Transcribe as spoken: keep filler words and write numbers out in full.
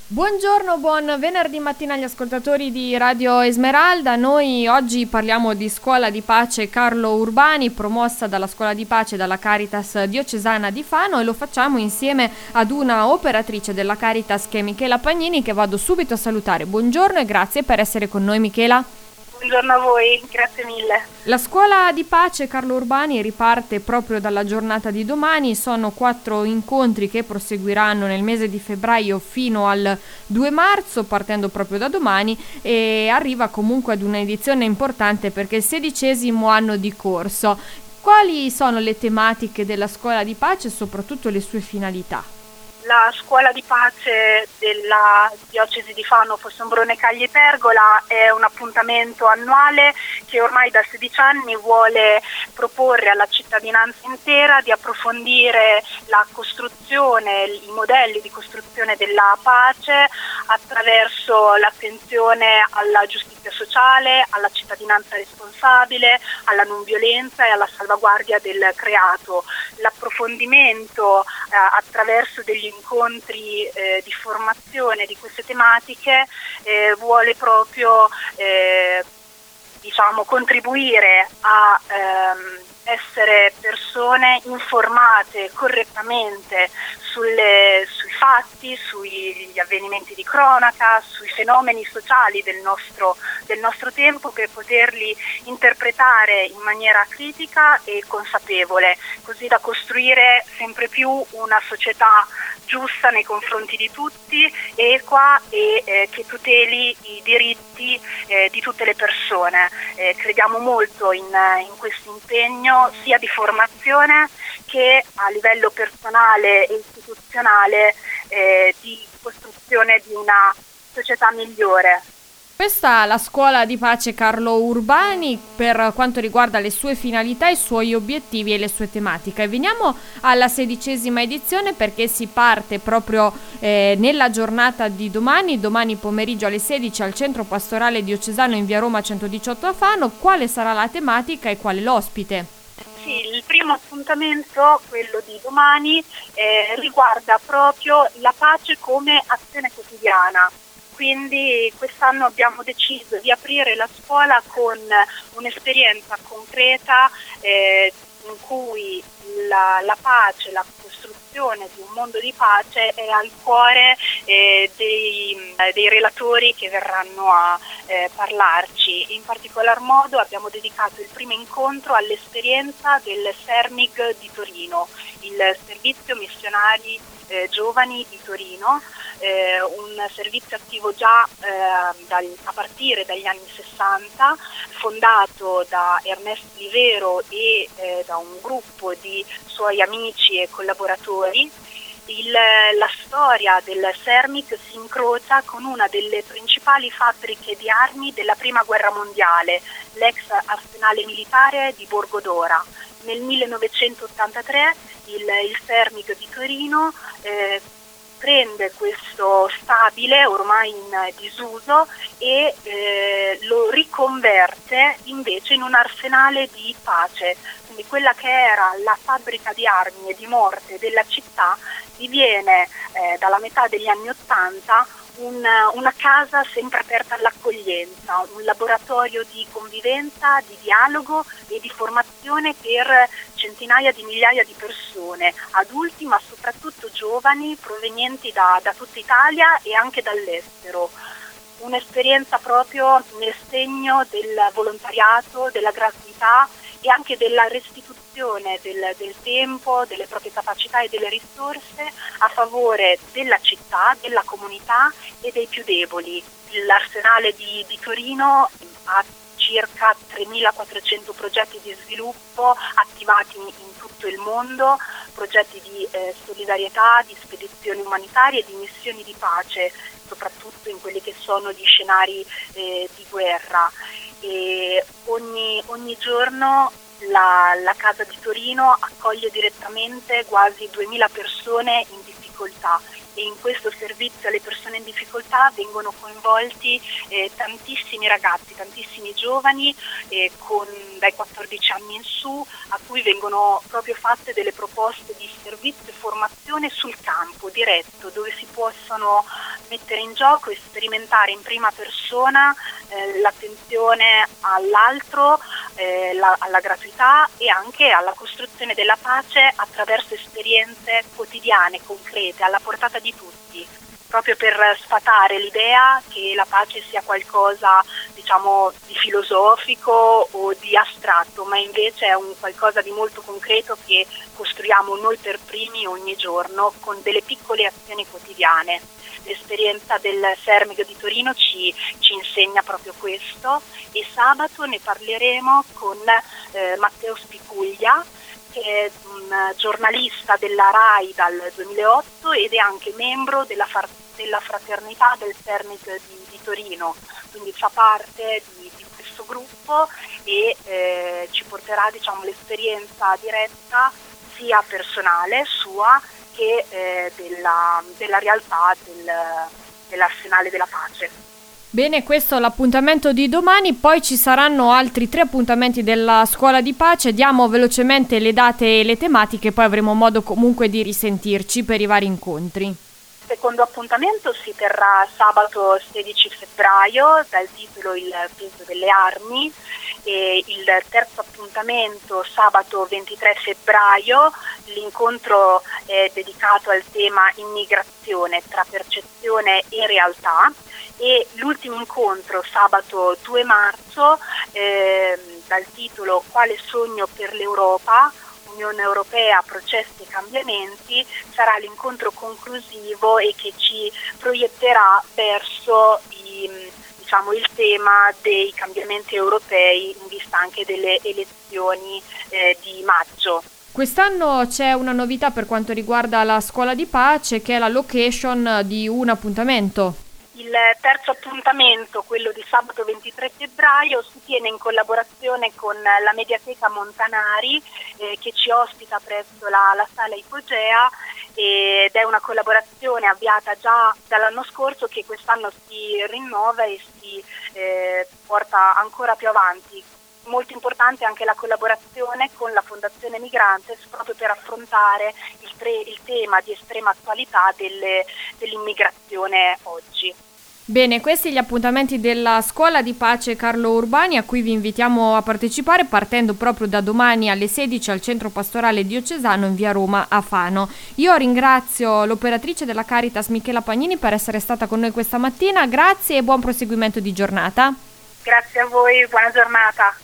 Buongiorno, buon venerdì mattina agli ascoltatori di Radio Esmeralda. Noi oggi parliamo di Scuola di Pace Carlo Urbani, promossa dalla Scuola di Pace dalla Caritas Diocesana di Fano, e lo facciamo insieme ad una operatrice della Caritas che è Michela Pagnini, che vado subito a salutare. Buongiorno e grazie per essere con noi, Michela. Buongiorno a voi, grazie mille. La Scuola di Pace Carlo Urbani riparte proprio dalla giornata di domani. Sono quattro incontri che proseguiranno nel mese di febbraio fino al due marzo, partendo proprio da domani, e arriva comunque ad un'edizione importante perché è il sedicesimo anno di corso. Quali sono le tematiche della Scuola di Pace e soprattutto le sue finalità? La Scuola di Pace della Diocesi di Fano, Fossombrone, Cagli Pergola è un appuntamento annuale che ormai da sedici anni vuole proporre alla cittadinanza intera di approfondire la costruzione, i modelli di costruzione della pace attraverso l'attenzione alla giustizia sociale, alla cittadinanza responsabile, alla non violenza e alla salvaguardia del creato. L'approfondimento eh, attraverso degli incontri eh, di formazione di queste tematiche eh, vuole proprio eh, diciamo contribuire a ehm, essere persone informate correttamente sulle, sui fatti, sugli avvenimenti di cronaca, sui fenomeni sociali del nostro, del nostro tempo, per poterli interpretare in maniera critica e consapevole, così da costruire sempre più una società giusta nei confronti di tutti, equa e eh, che tuteli i diritti eh, di tutte le persone. Eh, crediamo molto in, in questo impegno sia di formazione che a livello personale e istituzionale eh, di costruzione di una società migliore. Questa è la Scuola di Pace Carlo Urbani per quanto riguarda le sue finalità, i suoi obiettivi e le sue tematiche. E veniamo alla sedicesima edizione, perché si parte proprio eh, nella giornata di domani, domani pomeriggio alle sedici al Centro Pastorale Diocesano in via Roma centodiciotto a Fano. Quale sarà la tematica e quale l'ospite? Sì, il primo appuntamento, quello di domani, eh, riguarda proprio la pace come azione quotidiana. Quindi quest'anno abbiamo deciso di aprire la scuola con un'esperienza concreta eh, in cui la, la pace, la costruzione di un mondo di pace è al cuore eh, dei, dei relatori che verranno a eh, parlarci. In particolar modo abbiamo dedicato il primo incontro all'esperienza del SERMIG di Torino, il Servizio Missionari eh, Giovani di Torino, eh, un servizio attivo già eh, dal, a partire dagli anni sessanta, fondato da Ernesto Livero e eh, da un gruppo di suoi amici e collaboratori. Il, la storia del SERMIG si incrocia con una delle principali fabbriche di armi della Prima Guerra Mondiale, l'ex arsenale militare di Borgodora. Nel millenovecentottantatré il, il SERMIG di Torino eh, prende questo stabile ormai in disuso e eh, lo riconverte invece in un arsenale di pace. Quindi quella che era la fabbrica di armi e di morte della città diviene eh, dalla metà degli anni Ottanta un, una casa sempre aperta all'accoglienza, un laboratorio di convivenza, di dialogo e di formazione per centinaia di migliaia di persone, adulti ma soprattutto giovani provenienti da, da tutta Italia e anche dall'estero. Un'esperienza proprio nel segno del volontariato, della gratuità e anche della restituzione del, del tempo, delle proprie capacità e delle risorse a favore della città, della comunità e dei più deboli. L'arsenale di, di Torino ha circa tremilaquattrocento progetti di sviluppo attivati in tutto il mondo, progetti di eh, solidarietà, di spedizioni umanitarie e di missioni di pace, soprattutto in quelli che sono gli scenari eh, di guerra. E ogni, ogni giorno la, la Casa di Torino accoglie direttamente quasi duemila persone in difficoltà, e in questo servizio alle persone in difficoltà realtà vengono coinvolti eh, tantissimi ragazzi, tantissimi giovani eh, con, dai quattordici anni in su, a cui vengono proprio fatte delle proposte di servizio e formazione sul campo diretto, dove si possono mettere in gioco e sperimentare in prima persona eh, l'attenzione all'altro, eh, la, alla gratuità e anche alla costruzione della pace attraverso esperienze quotidiane, concrete, alla portata di tutti, proprio per sfatare l'idea che la pace sia qualcosa, diciamo, di filosofico o di astratto, ma invece è un qualcosa di molto concreto che costruiamo noi per primi ogni giorno con delle piccole azioni quotidiane. L'esperienza del Fermego di Torino ci, ci insegna proprio questo, e sabato ne parleremo con eh, Matteo Spicuglia, che è un giornalista della RAI dal duemilaotto ed è anche membro della, far- della fraternità del Fermego di, di Torino, quindi fa parte di, di questo gruppo e eh, ci porterà, diciamo, l'esperienza diretta sia personale sua che eh, della, della realtà del, dell'Arsenale della Pace. Bene, questo è l'appuntamento di domani, poi ci saranno altri tre appuntamenti della Scuola di Pace. Diamo velocemente le date e le tematiche, poi avremo modo comunque di risentirci per i vari incontri. Il secondo appuntamento si terrà sabato sedici febbraio dal titolo Il peso delle armi, e il terzo appuntamento sabato ventitré febbraio. L'incontro è dedicato al tema immigrazione tra percezione e realtà, e l'ultimo incontro sabato due marzo eh, dal titolo Quale sogno per l'Europa? Unione Europea, processi e cambiamenti, sarà l'incontro conclusivo e che ci proietterà verso i, diciamo, il tema dei cambiamenti europei in vista anche delle elezioni eh, di maggio. Quest'anno c'è una novità per quanto riguarda la Scuola di Pace, che è la location di un appuntamento. Il terzo appuntamento, quello di sabato ventitré febbraio, si tiene in collaborazione con la Mediateca Montanari eh, che ci ospita presso la, la Sala Ipogea, ed è una collaborazione avviata già dall'anno scorso che quest'anno si rinnova e si eh, porta ancora più avanti. Molto importante anche la collaborazione con la Fondazione Migrantes proprio per affrontare il, tre, il tema di estrema attualità delle, dell'immigrazione oggi. Bene, questi gli appuntamenti della Scuola di Pace Carlo Urbani, a cui vi invitiamo a partecipare partendo proprio da domani alle sedici al Centro Pastorale Diocesano in via Roma a Fano. Io ringrazio l'operatrice della Caritas Michela Pagnini per essere stata con noi questa mattina, grazie e buon proseguimento di giornata. Grazie a voi, buona giornata.